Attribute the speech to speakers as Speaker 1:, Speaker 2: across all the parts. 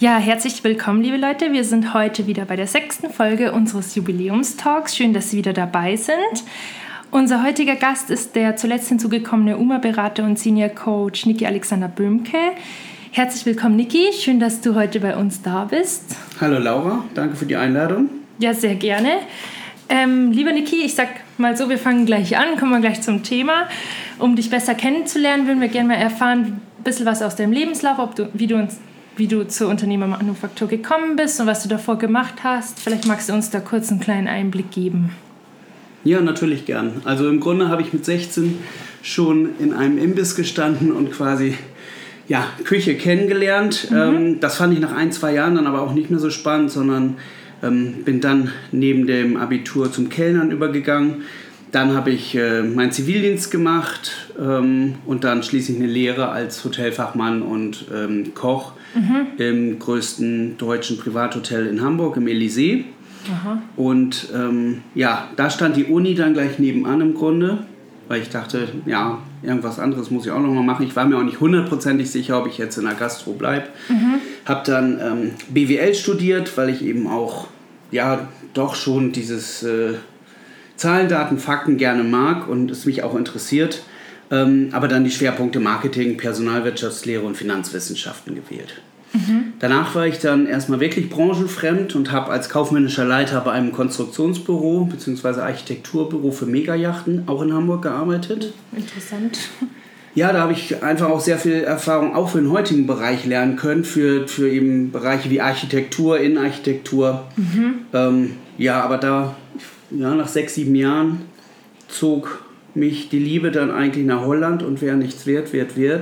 Speaker 1: Ja, herzlich willkommen, liebe Leute. Wir sind heute wieder bei der 6. Folge unseres Jubiläumstalks. Schön, dass Sie wieder dabei sind. Unser heutiger Gast ist der zuletzt hinzugekommene UMA-Berater und Senior Coach Niki Alexander Böhmke. Herzlich willkommen, Niki. Schön, dass du heute bei uns da bist.
Speaker 2: Hallo Laura, danke für die Einladung.
Speaker 1: Ja, sehr gerne. Lieber Niki, ich sag mal so, wir fangen gleich an, kommen wir gleich zum Thema. Um dich besser kennenzulernen, würden wir gerne mal erfahren, ein bisschen was aus deinem Lebenslauf, wie du zur Unternehmermanufaktur gekommen bist und was du davor gemacht hast. Vielleicht magst du uns da kurz einen kleinen Einblick geben.
Speaker 2: Ja, natürlich gern. Also im Grunde habe ich mit 16 schon in einem Imbiss gestanden und quasi Küche kennengelernt. Das fand ich nach 1-2 Jahren dann aber auch nicht mehr so spannend, sondern bin dann neben dem Abitur zum Kellnern übergegangen. Dann habe ich meinen Zivildienst gemacht und dann schließlich eine Lehre als Hotelfachmann und Koch im größten deutschen Privathotel in Hamburg, im Elysée. Aha. Und da stand die Uni dann gleich nebenan im Grunde, weil ich dachte, irgendwas anderes muss ich auch noch mal machen. Ich war mir auch nicht 100% sicher, ob ich jetzt in der Gastro bleibe. Habe dann BWL studiert, weil ich eben auch doch schon dieses Zahlen, Daten, Fakten gerne mag und es mich auch interessiert. Aber dann die Schwerpunkte Marketing, Personalwirtschaftslehre und Finanzwissenschaften gewählt. Danach war ich dann erstmal wirklich branchenfremd und habe als kaufmännischer Leiter bei einem Konstruktionsbüro bzw. Architekturbüro für Megayachten auch in Hamburg gearbeitet.
Speaker 1: Interessant.
Speaker 2: Ja, da habe ich einfach auch sehr viel Erfahrung auch für den heutigen Bereich lernen können, für eben Bereiche wie Architektur, Innenarchitektur. Aber da, nach 6-7 Jahren zog mich die Liebe dann eigentlich nach Holland und wer nichts wird.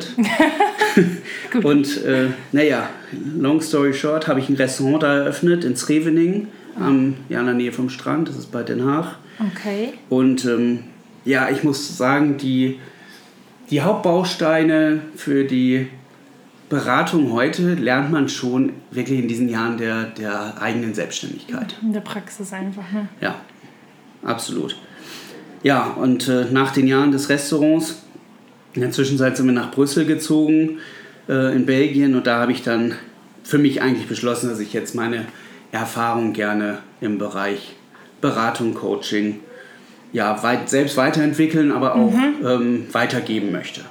Speaker 2: Und long story short, habe ich ein Restaurant da eröffnet in Scheveningen, in der Nähe vom Strand, das ist bei Den Haag.
Speaker 1: Okay.
Speaker 2: Und ich muss sagen, die Hauptbausteine für die Beratung heute lernt man schon wirklich in diesen Jahren der eigenen Selbstständigkeit.
Speaker 1: In der Praxis einfach, ne?
Speaker 2: Ja, absolut. Ja, und nach den Jahren des Restaurants, in der Zwischenzeit sind wir nach Brüssel gezogen, in Belgien. Und da habe ich dann für mich eigentlich beschlossen, dass ich jetzt meine Erfahrung gerne im Bereich Beratung, Coaching, selbst weiterentwickeln, aber auch weitergeben möchte.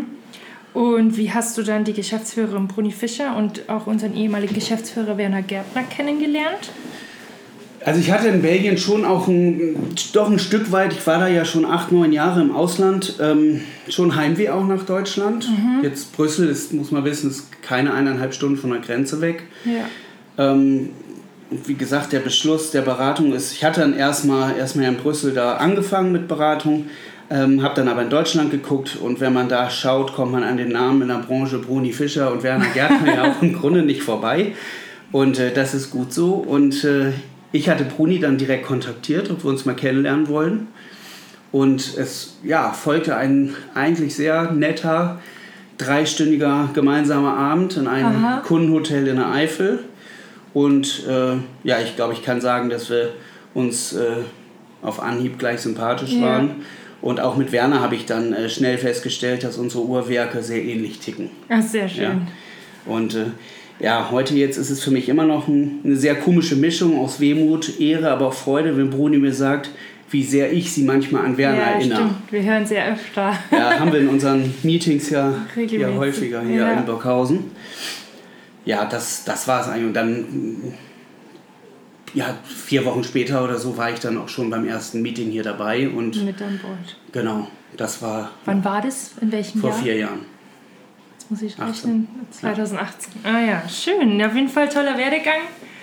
Speaker 1: Und wie hast du dann die Geschäftsführerin Bruni Fischer und auch unseren ehemaligen Geschäftsführer Werner Gärtner kennengelernt?
Speaker 2: Also ich hatte in Belgien schon auch ein Stück weit, ich war da ja schon 8-9 Jahre im Ausland, schon Heimweh auch nach Deutschland. Jetzt Brüssel, muss man wissen, ist keine 1,5 Stunden von der Grenze weg. Ja. Wie gesagt, der Beschluss der Beratung ist, ich hatte dann erstmal in Brüssel da angefangen mit Beratung, habe dann aber in Deutschland geguckt und wenn man da schaut, kommt man an den Namen in der Branche Bruni Fischer und Werner Gärtner ja auch im Grunde nicht vorbei. Und das ist gut so. Und ich hatte Bruni dann direkt kontaktiert, ob wir uns mal kennenlernen wollen. Und es folgte ein eigentlich sehr netter, 3-stündiger gemeinsamer Abend in einem Kundenhotel in der Eifel. Und ich glaube, ich kann sagen, dass wir uns auf Anhieb gleich sympathisch waren. Und auch mit Werner habe ich dann schnell festgestellt, dass unsere Uhrwerke sehr ähnlich ticken.
Speaker 1: Ach, sehr schön.
Speaker 2: Ja. Und heute jetzt ist es für mich immer noch eine sehr komische Mischung aus Wehmut, Ehre, aber auch Freude, wenn Bruni mir sagt, wie sehr ich sie manchmal an Werner erinnere.
Speaker 1: Stimmt. Wir hören sie ja öfter.
Speaker 2: Ja, haben wir in unseren Meetings ja häufiger hier in Burghausen. Ja, das war es eigentlich. Und dann, 4 Wochen später oder so, war ich dann auch schon beim ersten Meeting hier dabei. Und
Speaker 1: mit an Bord.
Speaker 2: Genau, das war...
Speaker 1: Wann war das? In welchem Jahr?
Speaker 2: Vor 4 Jahren.
Speaker 1: Jetzt muss ich rechnen. 2018. Ah ja, schön. Auf jeden Fall toller Werdegang.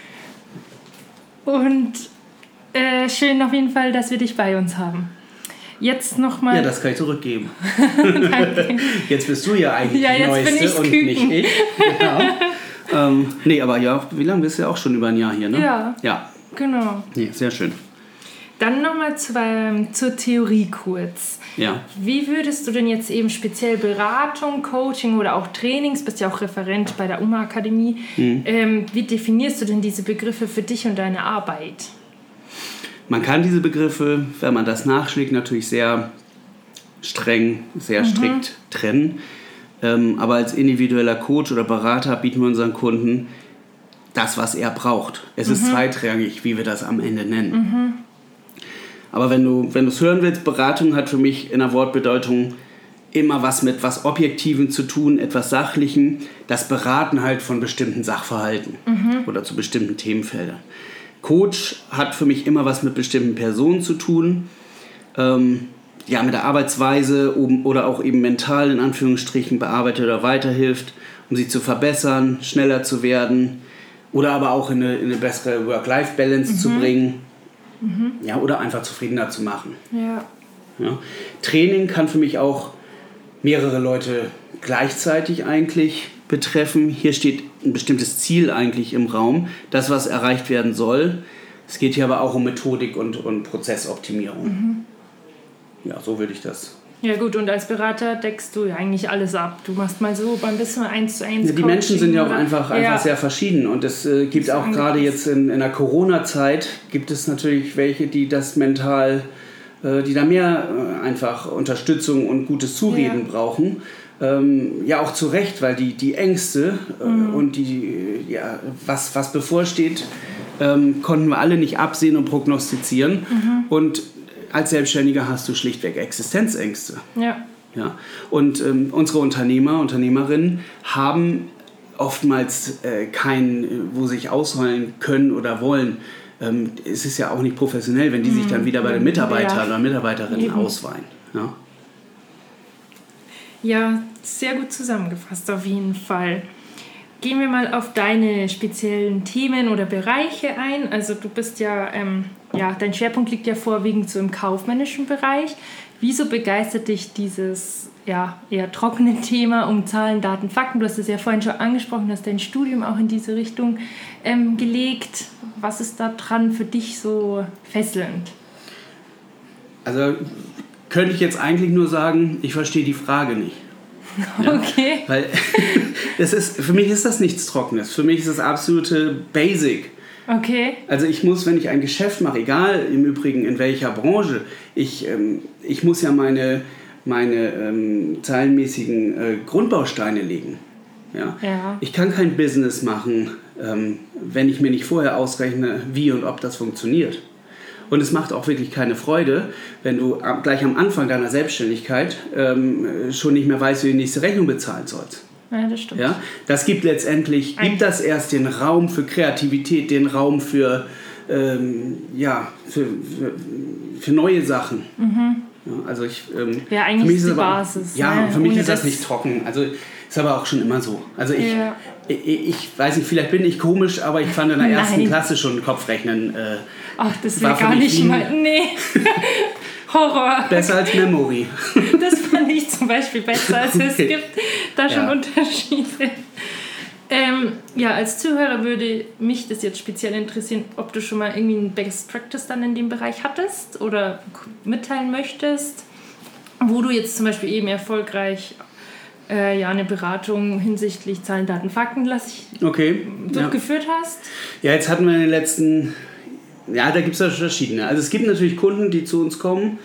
Speaker 1: Und schön auf jeden Fall, dass wir dich bei uns haben. Jetzt nochmal...
Speaker 2: Ja, das kann ich zurückgeben. Danke. Jetzt bist du ja eigentlich die Neueste und nicht ich. Genau. Aber wie lange bist du ja auch schon über ein Jahr hier, ne? Ja.
Speaker 1: Genau.
Speaker 2: Nee, sehr schön.
Speaker 1: Dann nochmal zur Theorie kurz.
Speaker 2: Ja.
Speaker 1: Wie würdest du denn jetzt eben speziell Beratung, Coaching oder auch Trainings, bist ja auch Referent bei der UMA-Akademie, wie definierst du denn diese Begriffe für dich und deine Arbeit?
Speaker 2: Man kann diese Begriffe, wenn man das nachschlägt, natürlich sehr streng, sehr strikt trennen. Aber als individueller Coach oder Berater bieten wir unseren Kunden das, was er braucht. Es ist zweitrangig, wie wir das am Ende nennen. Aber wenn du es hören willst, Beratung hat für mich in der Wortbedeutung immer was mit was Objektivem zu tun, etwas Sachlichem, das Beraten halt von bestimmten Sachverhalten oder zu bestimmten Themenfeldern. Coach hat für mich immer was mit bestimmten Personen zu tun, mit der Arbeitsweise oder auch eben mental in Anführungsstrichen bearbeitet oder weiterhilft, um sie zu verbessern, schneller zu werden oder aber auch in eine bessere Work-Life-Balance zu bringen, oder einfach zufriedener zu machen. Ja. Training kann für mich auch mehrere Leute gleichzeitig eigentlich betreffen. Hier steht ein bestimmtes Ziel eigentlich im Raum, das, was erreicht werden soll. Es geht hier aber auch um Methodik und Prozessoptimierung. Ja, so würde ich das.
Speaker 1: Ja gut, und als Berater deckst du ja eigentlich alles ab. Du machst mal so, beim bisschen 1:1
Speaker 2: Die Menschen sind ja auch einfach sehr verschieden. Und es gibt auch gerade jetzt in der Corona-Zeit, gibt es natürlich welche, die das mental, die da mehr einfach Unterstützung und gutes Zureden brauchen. Auch zu Recht, weil die Ängste und was bevorsteht, konnten wir alle nicht absehen und prognostizieren. Und als Selbstständiger hast du schlichtweg Existenzängste. Ja. Und unsere Unternehmerinnen haben oftmals keinen, wo sie sich ausheulen können oder wollen. Es ist ja auch nicht professionell, wenn die sich dann wieder bei den Mitarbeitern oder Mitarbeiterinnen ausweinen.
Speaker 1: Ja, sehr gut zusammengefasst auf jeden Fall. Gehen wir mal auf deine speziellen Themen oder Bereiche ein. Also du bist dein Schwerpunkt liegt ja vorwiegend so im kaufmännischen Bereich. Wieso begeistert dich dieses eher trockene Thema um Zahlen, Daten, Fakten? Du hast es ja vorhin schon angesprochen, hast dein Studium auch in diese Richtung gelegt. Was ist da dran für dich so fesselnd?
Speaker 2: Also könnte ich jetzt eigentlich nur sagen, ich verstehe die Frage nicht. Ja,
Speaker 1: okay.
Speaker 2: Weil für mich ist das nichts Trockenes. Für mich ist das absolute Basic.
Speaker 1: Okay.
Speaker 2: Also ich muss, wenn ich ein Geschäft mache, egal im Übrigen in welcher Branche, ich muss ja meine zahlenmäßigen Grundbausteine legen. Ja? Ich kann kein Business machen, wenn ich mir nicht vorher ausrechne, wie und ob das funktioniert. Und es macht auch wirklich keine Freude, wenn du gleich am Anfang deiner Selbstständigkeit schon nicht mehr weißt, wie du die nächste Rechnung bezahlen sollst.
Speaker 1: Ja, das stimmt.
Speaker 2: Ja? Das gibt das erst den Raum für Kreativität, den Raum für neue Sachen. Ja, also
Speaker 1: eigentlich
Speaker 2: für mich
Speaker 1: ist die Basis.
Speaker 2: Ja, für mich ist das nicht trocken. Also ist aber auch schon immer so. Also ich weiß nicht, vielleicht bin ich komisch, aber ich fand in der ersten Klasse schon Kopfrechnen.
Speaker 1: Ach, das wäre gar nicht mal. Nee. Horror.
Speaker 2: Besser als Memory.
Speaker 1: Das fand ich zum Beispiel besser. Also es gibt da schon Unterschiede. Als Zuhörer würde mich das jetzt speziell interessieren, ob du schon mal irgendwie ein Best Practice dann in dem Bereich hattest oder mitteilen möchtest, wo du jetzt zum Beispiel eben erfolgreich eine Beratung hinsichtlich Zahlen, Daten, Fakten durchgeführt hast. Ja, jetzt hatten wir in den letzten...
Speaker 2: Ja, da gibt es ja verschiedene. Also es gibt natürlich Kunden, die zu uns kommen,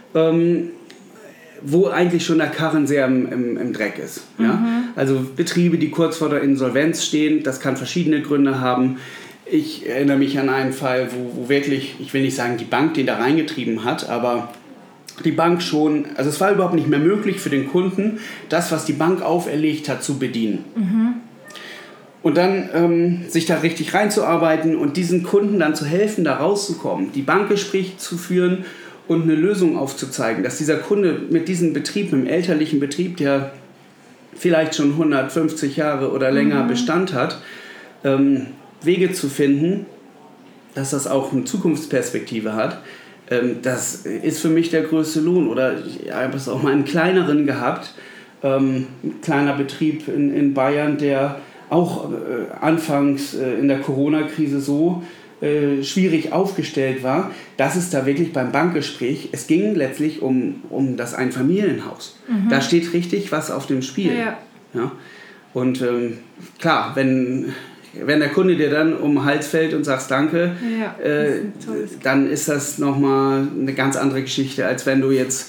Speaker 2: wo eigentlich schon der Karren sehr im Dreck ist. Ja? Also Betriebe, die kurz vor der Insolvenz stehen, das kann verschiedene Gründe haben. Ich erinnere mich an einen Fall, wo wirklich, ich will nicht sagen, die Bank den da reingetrieben hat, aber die Bank schon, also es war überhaupt nicht mehr möglich für den Kunden, das, was die Bank auferlegt hat, zu bedienen. Und dann sich da richtig reinzuarbeiten und diesen Kunden dann zu helfen, da rauszukommen, die Bankgespräche zu führen und eine Lösung aufzuzeigen, dass dieser Kunde mit diesem Betrieb, mit dem elterlichen Betrieb, der vielleicht schon 150 Jahre oder länger Bestand hat, Wege zu finden, dass das auch eine Zukunftsperspektive hat, das ist für mich der größte Lohn. Oder ich habe es auch mal einen kleineren gehabt, ein kleiner Betrieb in Bayern, der auch anfangs in der Corona-Krise so schwierig aufgestellt war, dass es da wirklich beim Bankgespräch, es ging letztlich um das Einfamilienhaus. Da steht richtig was auf dem Spiel. Ja? Und klar, wenn der Kunde dir dann um den Hals fällt und sagst Danke, dann ist das nochmal eine ganz andere Geschichte, als wenn du jetzt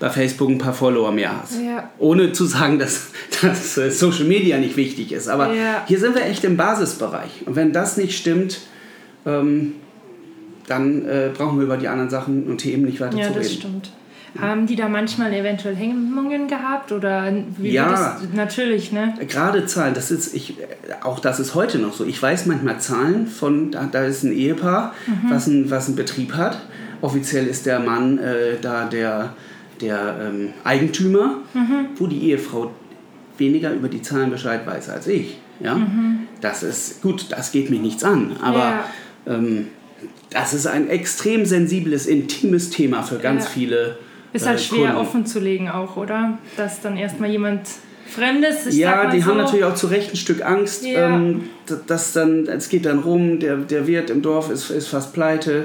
Speaker 2: bei Facebook ein paar Follower mehr hast.
Speaker 1: Ja.
Speaker 2: Ohne zu sagen, dass Social Media nicht wichtig ist. Aber hier sind wir echt im Basisbereich. Und wenn das nicht stimmt, dann brauchen wir über die anderen Sachen und Themen nicht weiter zu reden.
Speaker 1: Ja, das stimmt. Haben die da manchmal eventuell Hemmungen gehabt? Oder wie natürlich, ne?
Speaker 2: Gerade Zahlen, das ist heute noch so. Ich weiß manchmal Zahlen von, da ist ein Ehepaar, was einen Betrieb hat. Offiziell ist der Mann da der Eigentümer, wo die Ehefrau weniger über die Zahlen Bescheid weiß als ich. Ja? Das ist gut, das geht mich nichts an. Aber das ist ein extrem sensibles, intimes Thema für ganz viele
Speaker 1: ist halt schwer
Speaker 2: Kunden.
Speaker 1: offen zu legen auch, oder? Dass dann erstmal jemand Fremdes,
Speaker 2: die haben natürlich auch zu Recht ein Stück Angst, dass dann, es geht dann rum, der Wirt im Dorf ist fast pleite.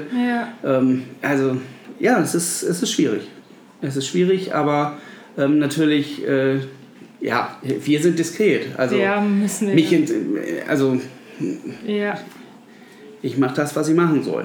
Speaker 2: Es ist schwierig. Es ist schwierig, aber natürlich, wir sind diskret. Also
Speaker 1: müssen wir.
Speaker 2: Ich mache das, was ich machen soll.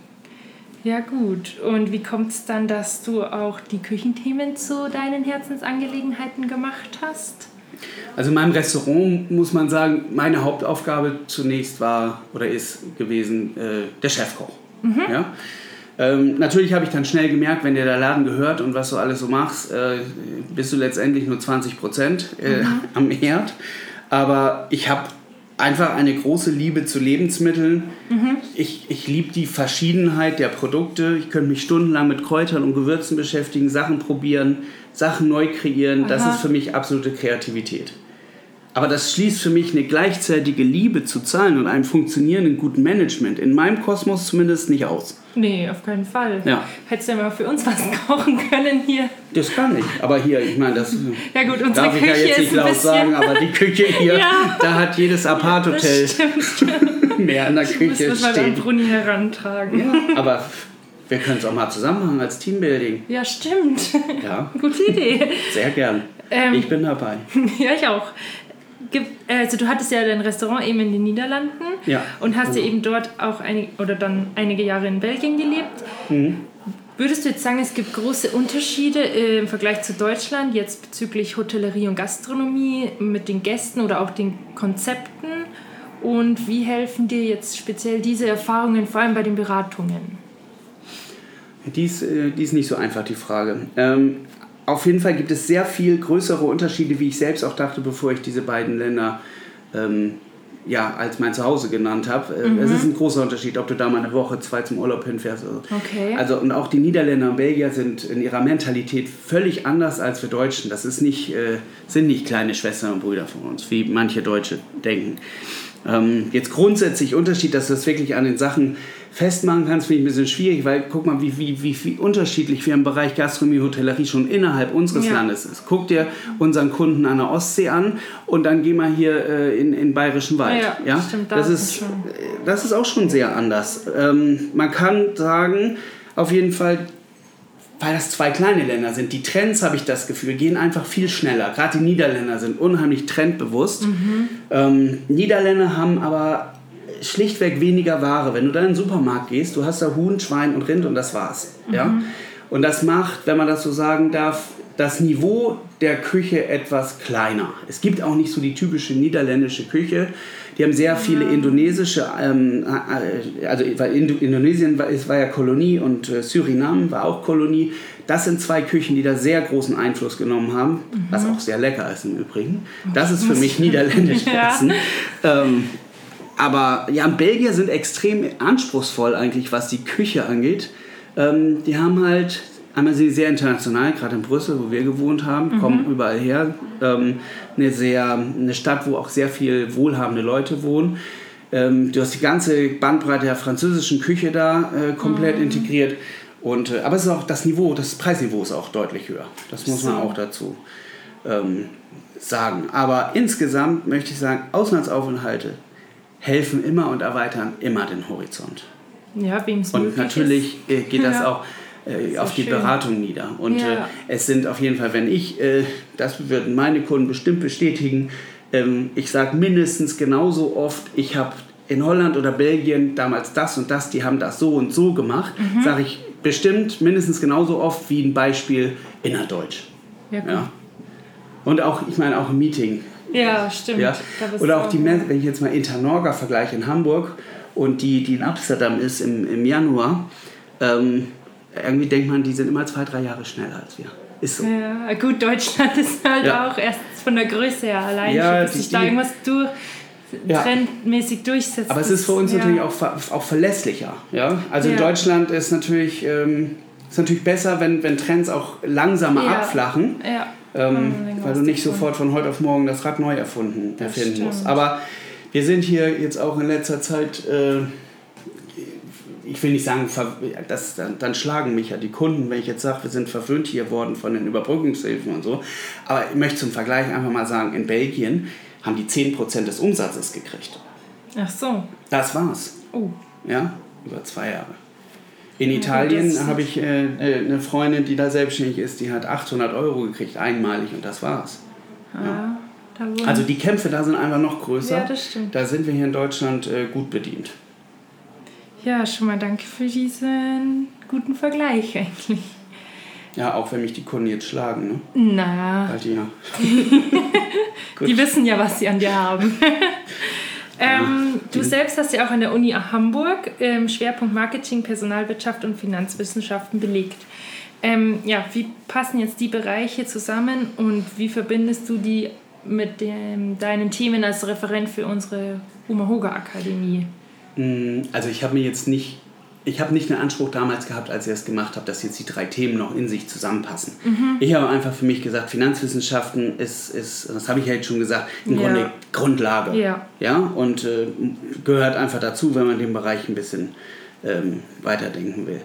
Speaker 1: Ja gut, und wie kommt es dann, dass du auch die Küchenthemen zu deinen Herzensangelegenheiten gemacht hast?
Speaker 2: Also in meinem Restaurant muss man sagen, meine Hauptaufgabe zunächst war oder ist gewesen der Chefkoch. Ja? Natürlich habe ich dann schnell gemerkt, wenn dir der Laden gehört und was du alles so machst, bist du letztendlich nur 20% am Herd. Aber ich habe einfach eine große Liebe zu Lebensmitteln. Ich liebe die Verschiedenheit der Produkte. Ich könnte mich stundenlang mit Kräutern und Gewürzen beschäftigen, Sachen probieren, Sachen neu kreieren. Das ist für mich absolute Kreativität. Aber das schließt für mich eine gleichzeitige Liebe zu Zahlen und einem funktionierenden guten Management in meinem Kosmos zumindest nicht aus.
Speaker 1: Nee, auf keinen Fall.
Speaker 2: Ja.
Speaker 1: Hättest du ja mal für uns was kochen können hier.
Speaker 2: Das kann ich. Aber hier, ich meine, das
Speaker 1: ja gut, unsere
Speaker 2: darf ich
Speaker 1: Küche
Speaker 2: ja jetzt nicht laut sagen, aber die Küche hier, da hat jedes Apart-Hotel mehr in der Küche
Speaker 1: müssen wir
Speaker 2: stehen.
Speaker 1: beim Bruni herantragen.
Speaker 2: Ja, aber wir können es auch mal zusammen machen als Teambuilding.
Speaker 1: Ja, stimmt.
Speaker 2: Ja.
Speaker 1: Gute Idee.
Speaker 2: Sehr gern. Ich bin dabei.
Speaker 1: Ja, ich auch. Also du hattest ja dein Restaurant eben in den Niederlanden und hast ja eben dort auch einige Jahre in Belgien gelebt. Würdest du jetzt sagen, es gibt große Unterschiede im Vergleich zu Deutschland, jetzt bezüglich Hotellerie und Gastronomie mit den Gästen oder auch den Konzepten? Und wie helfen dir jetzt speziell diese Erfahrungen, vor allem bei den Beratungen?
Speaker 2: Die ist nicht so einfach, die Frage. Auf jeden Fall gibt es sehr viel größere Unterschiede, wie ich selbst auch dachte, bevor ich diese beiden Länder als mein Zuhause genannt habe. Es ist ein großer Unterschied, ob du da mal eine Woche, 2 zum Urlaub hinfährst.
Speaker 1: Okay.
Speaker 2: Also, und auch die Niederländer und Belgier sind in ihrer Mentalität völlig anders als wir Deutschen. Das ist sind nicht kleine Schwestern und Brüder von uns, wie manche Deutsche denken. Jetzt grundsätzlich Unterschied, dass du das wirklich an den Sachen festmachen kannst, finde ich ein bisschen schwierig, weil guck mal, wie unterschiedlich wir im Bereich Gastronomie, Hotellerie schon innerhalb unseres Landes ist. Guck dir unseren Kunden an der Ostsee an und dann geh mal hier in Bayerischen Wald. Ja?
Speaker 1: Stimmt,
Speaker 2: das ist auch schon sehr anders. Man kann sagen, auf jeden Fall, weil das 2 kleine Länder sind. Die Trends, habe ich das Gefühl, gehen einfach viel schneller. Gerade die Niederländer sind unheimlich trendbewusst. Niederländer haben aber schlichtweg weniger Ware. Wenn du da in den Supermarkt gehst, du hast da Huhn, Schwein und Rind und das war's. Ja? Und das macht, wenn man das so sagen darf, das Niveau der Küche etwas kleiner. Es gibt auch nicht so die typische niederländische Küche. Die haben sehr viele indonesische, weil Indonesien war ja Kolonie und Suriname war auch Kolonie. Das sind 2 Küchen, die da sehr großen Einfluss genommen haben, was auch sehr lecker ist im Übrigen. Das ist für mich niederländisch Essen. Aber ja, Belgier sind extrem anspruchsvoll eigentlich, was die Küche angeht. Die haben halt, einmal sind sie sehr international, gerade in Brüssel, wo wir gewohnt haben, kommen überall her. Eine Stadt, wo auch sehr viel wohlhabende Leute wohnen. Du hast die ganze Bandbreite der französischen Küche da komplett integriert. Aber es ist auch das Preisniveau ist auch deutlich höher. Das muss man auch dazu sagen. Aber insgesamt möchte ich sagen, Auslandsaufenthalte helfen immer und erweitern immer den Horizont.
Speaker 1: Ja, wem es möglich ist.
Speaker 2: Und natürlich geht das auch auf die Beratung nieder. Und es sind auf jeden Fall, das würden meine Kunden bestimmt bestätigen, ich sage mindestens genauso oft, ich habe in Holland oder Belgien damals das und das, die haben das so und so gemacht, sage ich bestimmt mindestens genauso oft wie ein Beispiel innerdeutsch.
Speaker 1: Ja, gut.
Speaker 2: Ja. Und auch, ich meine, auch im Meeting.
Speaker 1: Ja, stimmt.
Speaker 2: Ja. Oder auch die Messe, wenn ich jetzt mal Internorga vergleiche in Hamburg und die in Amsterdam ist im Januar, irgendwie denkt man, die sind immer 2-3 Jahre schneller als wir. Ist so.
Speaker 1: Ja, gut, Deutschland ist halt auch erst von der Größe her allein, bis sich da irgendwas trendmäßig durchsetzt.
Speaker 2: Aber es ist für uns natürlich auch verlässlicher. Ja? Also in Deutschland ist natürlich besser, wenn Trends auch langsamer abflachen. Ja. Weil du nicht sofort von heute auf morgen das Rad neu erfinden musst. Aber wir sind hier jetzt auch in letzter Zeit, ich will nicht sagen, dann schlagen mich ja die Kunden, wenn ich jetzt sage, wir sind verwöhnt hier worden von den Überbrückungshilfen und so. Aber ich möchte zum Vergleich einfach mal sagen, in Belgien haben die 10% des Umsatzes gekriegt.
Speaker 1: Ach so.
Speaker 2: Das war's.
Speaker 1: Oh.
Speaker 2: Ja, über 2 Jahre. In Italien habe ich eine Freundin, die da selbstständig ist, die hat 800 € gekriegt, einmalig, und das war's. Ja. Also die Kämpfe da sind einfach noch größer.
Speaker 1: Ja, das stimmt.
Speaker 2: Da sind wir hier in Deutschland gut bedient.
Speaker 1: Ja, schon mal danke für diesen guten Vergleich eigentlich.
Speaker 2: Ja, auch wenn mich die Kunden jetzt schlagen, ne?
Speaker 1: Na.
Speaker 2: Halt ja.
Speaker 1: Die wissen ja, was sie an dir haben. Du selbst hast ja auch an der Uni Hamburg Schwerpunkt Marketing, Personalwirtschaft und Finanzwissenschaften belegt. Wie passen jetzt die Bereiche zusammen und wie verbindest du die mit deinen Themen als Referent für unsere Umahoga Akademie?
Speaker 2: Also ich habe nicht den Anspruch damals gehabt, als ich das gemacht habe, dass jetzt die 3 Themen noch in sich zusammenpassen. Ich habe einfach für mich gesagt, Finanzwissenschaften ist das habe ich ja jetzt schon gesagt, im Grunde Grundlage. Ja? Und gehört einfach dazu, wenn man den Bereich ein bisschen weiterdenken will.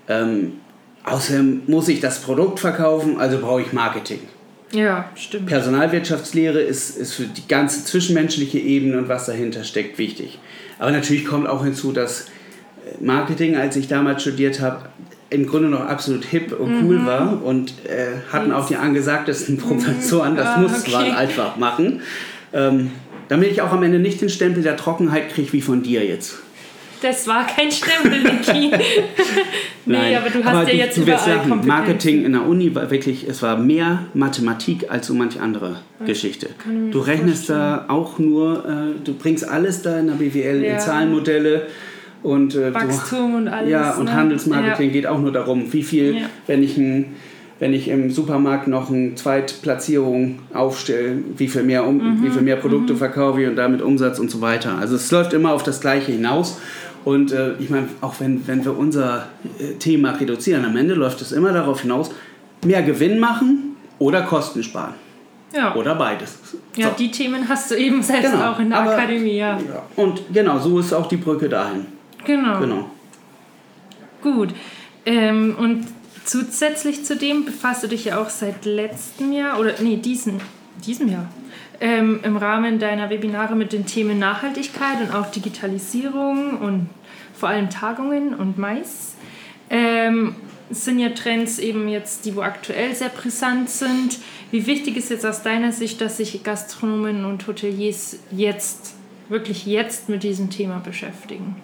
Speaker 2: Außerdem muss ich das Produkt verkaufen, also brauche ich Marketing.
Speaker 1: Ja, stimmt.
Speaker 2: Personalwirtschaftslehre ist für die ganze zwischenmenschliche Ebene und was dahinter steckt wichtig. Aber natürlich kommt auch hinzu, dass Marketing, als ich damals studiert habe, im Grunde noch absolut hip und cool war und hatten auch die angesagtesten Professoren, das musste man einfach machen. Damit ich auch am Ende nicht den Stempel der Trockenheit kriege wie von dir jetzt.
Speaker 1: Das war kein Stempel, Niki.
Speaker 2: Nein,
Speaker 1: aber du hast ja jetzt überall Kompetenzen.
Speaker 2: Marketing in der Uni war wirklich, es war mehr Mathematik als so manche andere Geschichte. Du rechnest da auch nur, du bringst alles da in der BWL in Zahlenmodelle. Und,
Speaker 1: Wachstum und alles.
Speaker 2: Ja, und Handelsmarketing geht auch nur darum, wie viel, wenn ich im Supermarkt noch eine Zweitplatzierung aufstelle, wie viel mehr Produkte verkaufe ich und damit Umsatz und so weiter. Also es läuft immer auf das Gleiche hinaus. Und ich meine, auch wenn wir unser Thema reduzieren, am Ende läuft es immer darauf hinaus, mehr Gewinn machen oder Kosten sparen. Ja. Oder beides.
Speaker 1: Ja, die Themen hast du eben selbst auch in der Akademie. Ja.
Speaker 2: Und genau, so ist auch die Brücke dahin. Genau. Gut.
Speaker 1: Und zusätzlich zu dem befasst du dich ja auch seit letztem Jahr, diesem Jahr, im Rahmen deiner Webinare mit den Themen Nachhaltigkeit und auch Digitalisierung und vor allem Tagungen und Mais. Es sind ja Trends eben jetzt, die wo aktuell sehr brisant sind. Wie wichtig ist jetzt aus deiner Sicht, dass sich Gastronomen und Hoteliers wirklich jetzt mit diesem Thema beschäftigen?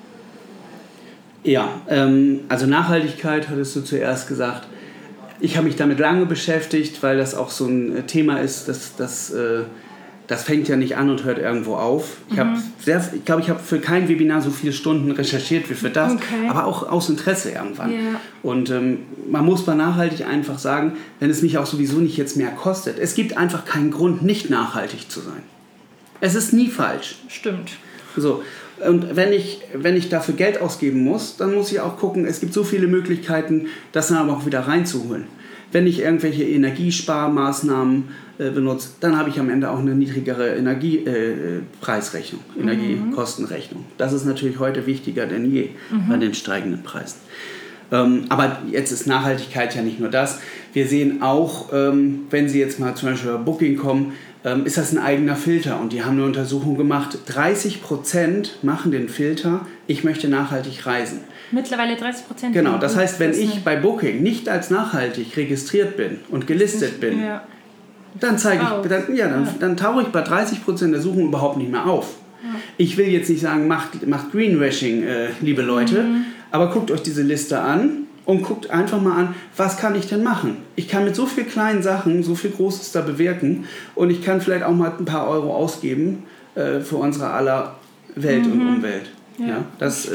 Speaker 2: Ja, also Nachhaltigkeit hattest du zuerst gesagt. Ich habe mich damit lange beschäftigt, weil das auch so ein Thema ist, das fängt ja nicht an und hört irgendwo auf. Ich glaube, ich habe für kein Webinar so viele Stunden recherchiert wie für das, aber auch aus Interesse irgendwann. Yeah. Und man muss bei nachhaltig einfach sagen, wenn es mich auch sowieso nicht jetzt mehr kostet, es gibt einfach keinen Grund, nicht nachhaltig zu sein. Es ist nie falsch.
Speaker 1: Stimmt.
Speaker 2: So. Und wenn ich dafür Geld ausgeben muss, dann muss ich auch gucken, es gibt so viele Möglichkeiten, das dann aber auch wieder reinzuholen. Wenn ich irgendwelche Energiesparmaßnahmen benutze, dann habe ich am Ende auch eine niedrigere Energiepreisrechnung, Energiekostenrechnung. Das ist natürlich heute wichtiger denn je bei den steigenden Preisen. Aber jetzt ist Nachhaltigkeit ja nicht nur das. Wir sehen auch, wenn Sie jetzt mal zum Beispiel bei Booking kommen, ist das ein eigener Filter. Und die haben eine Untersuchung gemacht, 30% machen den Filter, ich möchte nachhaltig reisen.
Speaker 1: Mittlerweile 30%?
Speaker 2: Genau, das heißt, wenn ich bei Booking nicht als nachhaltig registriert bin und gelistet bin, dann dann tauche ich bei 30% der Suchen überhaupt nicht mehr auf. Ja. Ich will jetzt nicht sagen, macht Greenwashing, liebe Leute, aber guckt euch diese Liste an und guckt einfach mal an, was kann ich denn machen? Ich kann mit so vielen kleinen Sachen so viel Großes da bewirken und ich kann vielleicht auch mal ein paar Euro ausgeben für unsere aller Welt und Umwelt. Ja,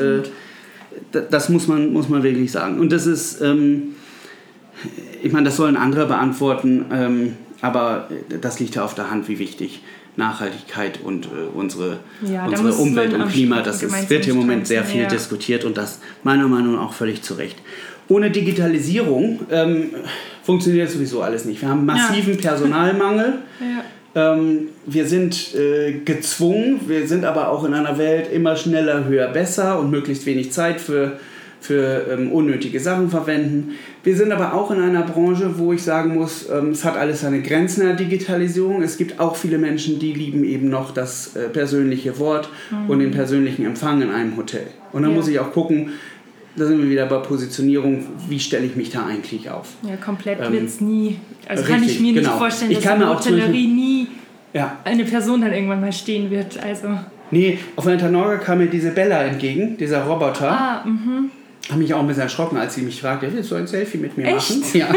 Speaker 2: das muss man wirklich sagen. Und das ist, ich meine, das sollen andere beantworten, aber das liegt ja auf der Hand, wie wichtig Nachhaltigkeit und unsere Umwelt und Klima, wird hier im Moment sehr viel diskutiert und das meiner Meinung nach auch völlig zu Recht. Ohne Digitalisierung funktioniert sowieso alles nicht. Wir haben massiven Personalmangel. Wir sind gezwungen, wir sind aber auch in einer Welt immer schneller, höher, besser und möglichst wenig Zeit für unnötige Sachen verwenden. Wir sind aber auch in einer Branche, wo ich sagen muss, es hat alles seine Grenzen in der Digitalisierung. Es gibt auch viele Menschen, die lieben eben noch das persönliche Wort und den persönlichen Empfang in einem Hotel. Und dann muss ich auch gucken, da sind wir wieder bei Positionierung, wie stelle ich mich da eigentlich auf?
Speaker 1: Ja, komplett wird es nie. Also kann ich mir nicht vorstellen, dass in der Hotellerie nie eine Person dann irgendwann mal stehen wird. Also.
Speaker 2: Nee, auf der Tanorga kam mir diese Bella entgegen, dieser Roboter. Habe mich auch ein bisschen erschrocken, als sie mich fragte, willst du ein Selfie mit mir machen? Ja.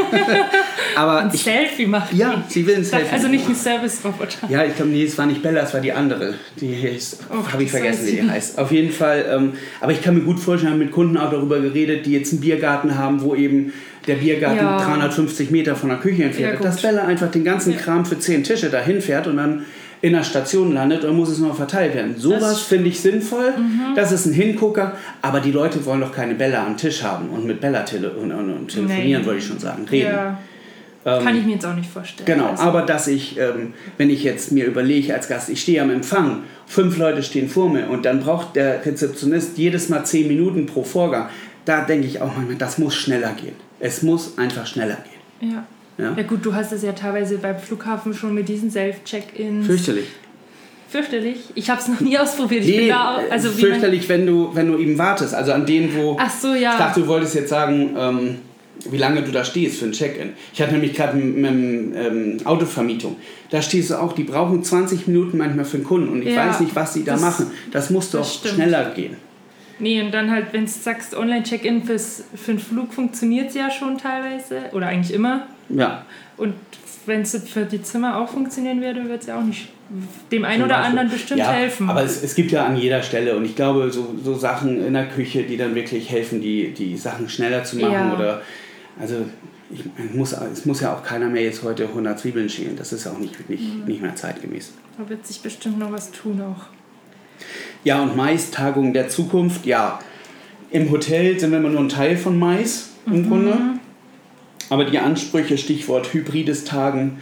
Speaker 2: Aber
Speaker 1: ein Selfie machen?
Speaker 2: Ja, sie will ein Selfie
Speaker 1: also nicht ein Service-Roboter.
Speaker 2: Ja, ich glaube, nee, es war nicht Bella, es war die andere. Die habe ich vergessen, wie die heißt. Auf jeden Fall, aber ich kann mir gut vorstellen, mit Kunden auch darüber geredet, die jetzt einen Biergarten haben, wo eben der Biergarten 350 Meter von der Küche entfernt ist. Dass Bella einfach den ganzen Kram für 10 Tische dahin fährt und dann in der Station landet und muss es noch verteilt werden. Sowas finde ich sinnvoll. Das ist ein Hingucker. Aber die Leute wollen doch keine Bella am Tisch haben und mit Bella telefonieren, wollte ich schon sagen, reden. Ja.
Speaker 1: Kann ich mir jetzt auch nicht vorstellen.
Speaker 2: Genau, also. Aber dass ich, wenn ich jetzt mir überlege als Gast, ich stehe am Empfang, 5 Leute stehen vor mir und dann braucht der Rezeptionist jedes Mal 10 Minuten pro Vorgang, da denke ich auch manchmal, das muss schneller gehen. Es muss einfach schneller gehen.
Speaker 1: Ja gut, du hast es ja teilweise beim Flughafen schon mit diesen Self-Check-Ins. Fürchterlich? Ich habe es noch nie ausprobiert. Ich bin da auch, also
Speaker 2: fürchterlich, wenn du eben wartest. Also an denen, wo...
Speaker 1: Ach so, ja.
Speaker 2: Ich dachte, du wolltest jetzt sagen, wie lange du da stehst für ein Check-in. Ich hatte nämlich gerade mit Autovermietung. Da stehst du auch, die brauchen 20 Minuten manchmal für einen Kunden. Und ich weiß nicht, was die da machen. Das muss doch schneller gehen.
Speaker 1: Nee, und dann halt, wenn du sagst, Online-Check-in für einen Flug funktioniert es ja schon teilweise. Oder eigentlich immer.
Speaker 2: Ja.
Speaker 1: Und wenn es für die Zimmer auch funktionieren würde, wird es ja auch nicht dem einen oder anderen bestimmt helfen.
Speaker 2: Aber es gibt ja an jeder Stelle und ich glaube, so Sachen in der Küche, die dann wirklich helfen, die Sachen schneller zu machen. Oder also es muss ja auch keiner mehr jetzt heute 100 Zwiebeln schälen. Das ist auch nicht mehr zeitgemäß.
Speaker 1: Da wird sich bestimmt noch was tun auch.
Speaker 2: Ja, und Mais-Tagung der Zukunft, im Hotel sind wir immer nur ein Teil von Mais im Grunde. Aber die Ansprüche, Stichwort hybrides Tagen,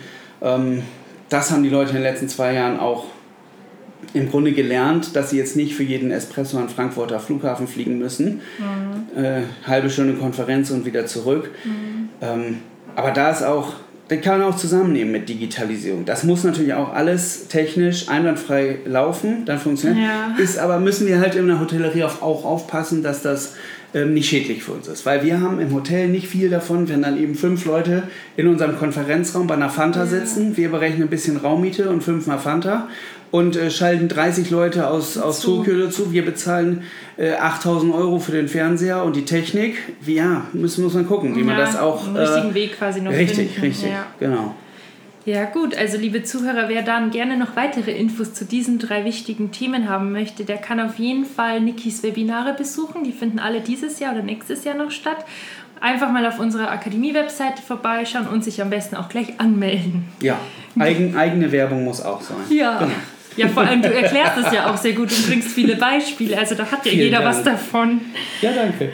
Speaker 2: das haben die Leute in den letzten 2 Jahren auch im Grunde gelernt, dass sie jetzt nicht für jeden Espresso an Frankfurter Flughafen fliegen müssen. Halbe Stunde Konferenz und wieder zurück. Aber das kann auch zusammennehmen mit Digitalisierung. Das muss natürlich auch alles technisch einwandfrei laufen, dann funktioniert. Aber müssen wir halt in der Hotellerie auch aufpassen, dass das nicht schädlich für uns ist. Weil wir haben im Hotel nicht viel davon, wenn dann eben 5 Leute in unserem Konferenzraum bei einer Fanta sitzen. Wir berechnen ein bisschen Raummiete und 5-mal Fanta und schalten 30 Leute aus Tokio dazu. Wir bezahlen 8.000 € für den Fernseher und die Technik. Muss man gucken, wie man das auch...
Speaker 1: einen richtigen Weg quasi noch
Speaker 2: Richtig,
Speaker 1: finden.
Speaker 2: Genau.
Speaker 1: Ja gut, also liebe Zuhörer, wer dann gerne noch weitere Infos zu diesen 3 wichtigen Themen haben möchte, der kann auf jeden Fall Nikis Webinare besuchen. Die finden alle dieses Jahr oder nächstes Jahr noch statt. Einfach mal auf unserer Akademie-Webseite vorbeischauen und sich am besten auch gleich anmelden. Ja,
Speaker 2: eigene Werbung muss auch sein.
Speaker 1: Ja. Genau. Ja, vor allem du erklärst es ja auch sehr gut und bringst viele Beispiele, also da hat ja jeder was davon.
Speaker 2: Ja, danke.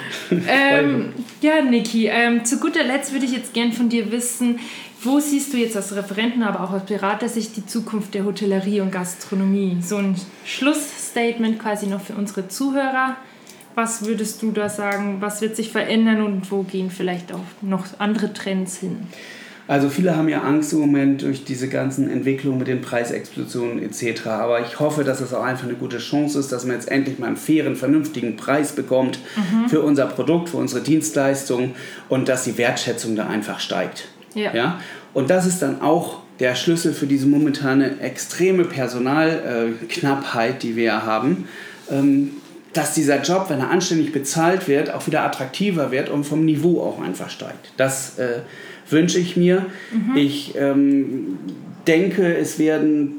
Speaker 1: Niki, zu guter Letzt würde ich jetzt gern von dir wissen, wo siehst du jetzt als Referenten, aber auch aus Beratersicht die Zukunft der Hotellerie und Gastronomie? So ein Schlussstatement quasi noch für unsere Zuhörer. Was würdest du da sagen, was wird sich verändern und wo gehen vielleicht auch noch andere Trends hin?
Speaker 2: Also viele haben ja Angst im Moment durch diese ganzen Entwicklungen mit den Preisexplosionen etc. Aber ich hoffe, dass es auch einfach eine gute Chance ist, dass man jetzt endlich mal einen fairen, vernünftigen Preis bekommt für unser Produkt, für unsere Dienstleistung und dass die Wertschätzung da einfach steigt. Ja? Und das ist dann auch der Schlüssel für diese momentane extreme Personalknappheit, die wir haben. dass dieser Job, wenn er anständig bezahlt wird, auch wieder attraktiver wird und vom Niveau auch einfach steigt. Das wünsche ich mir. Ich denke, es werden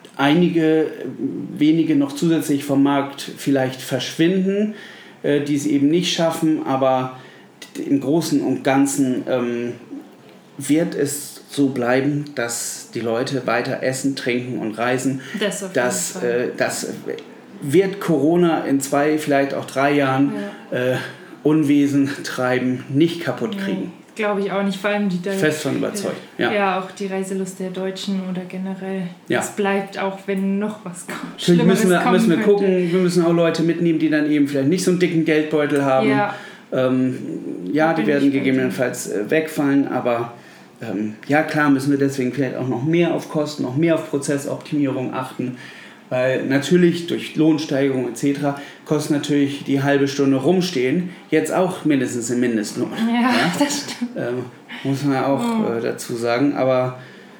Speaker 2: wenige noch zusätzlich vom Markt vielleicht verschwinden, die es eben nicht schaffen, aber im Großen und Ganzen wird es so bleiben, dass die Leute weiter essen, trinken und reisen. Das wird Corona in 2, vielleicht auch 3 Jahren Unwesen treiben, nicht kaputt kriegen.
Speaker 1: Glaube ich auch nicht, vor allem
Speaker 2: fest von überzeugt.
Speaker 1: Ja, auch die Reiselust der Deutschen oder generell. Ja. Es bleibt auch, wenn noch was kommt.
Speaker 2: Schlimmeres müssen wir gucken, wir müssen auch Leute mitnehmen, die dann eben vielleicht nicht so einen dicken Geldbeutel haben. Ja, die werden gegebenenfalls wegfallen, aber ja klar müssen wir deswegen vielleicht auch noch mehr auf Kosten, noch mehr auf Prozessoptimierung achten. Weil natürlich durch Lohnsteigerung etc. kostet natürlich die halbe Stunde rumstehen jetzt auch mindestens den Mindestlohn.
Speaker 1: Ja, das stimmt.
Speaker 2: Muss man ja auch dazu sagen. Aber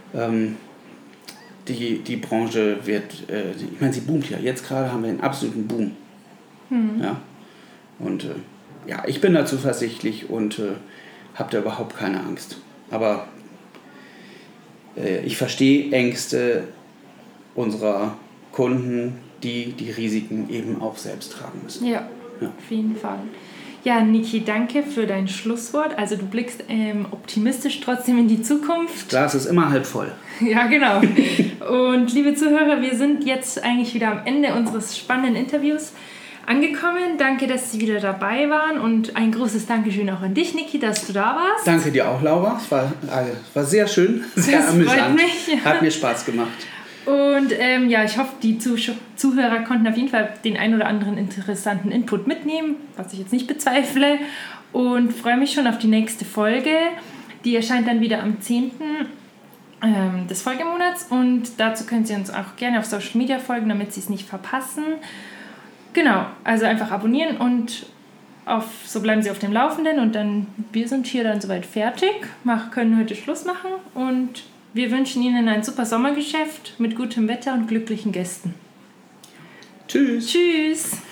Speaker 2: die Branche wird, ich meine, sie boomt ja. Jetzt gerade haben wir einen absoluten Boom. Ja? Und ja, ich bin da zuversichtlich und habe da überhaupt keine Angst. Aber ich verstehe Ängste unserer Kunden, die Risiken eben auch selbst tragen müssen.
Speaker 1: Ja, auf jeden Fall. Ja, Niki, danke für dein Schlusswort. Also du blickst optimistisch trotzdem in die Zukunft.
Speaker 2: Das Glas ist immer halb voll.
Speaker 1: Ja, genau. Und liebe Zuhörer, wir sind jetzt eigentlich wieder am Ende unseres spannenden Interviews angekommen. Danke, dass Sie wieder dabei waren und ein großes Dankeschön auch an dich, Niki, dass du da warst.
Speaker 2: Danke dir auch, Laura. Es war sehr schön, sehr amüsant.
Speaker 1: Freut mich.
Speaker 2: Hat mir Spaß gemacht.
Speaker 1: Und ich hoffe, die Zuhörer konnten auf jeden Fall den ein oder anderen interessanten Input mitnehmen, was ich jetzt nicht bezweifle. Und freue mich schon auf die nächste Folge. Die erscheint dann wieder am 10. Des Folgemonats. Und dazu können Sie uns auch gerne auf Social Media folgen, damit Sie es nicht verpassen. Genau, also einfach abonnieren und so bleiben Sie auf dem Laufenden. Und dann, wir sind hier dann soweit fertig, können heute Schluss machen und wir wünschen Ihnen ein super Sommergeschäft mit gutem Wetter und glücklichen Gästen.
Speaker 2: Tschüss.
Speaker 1: Tschüss.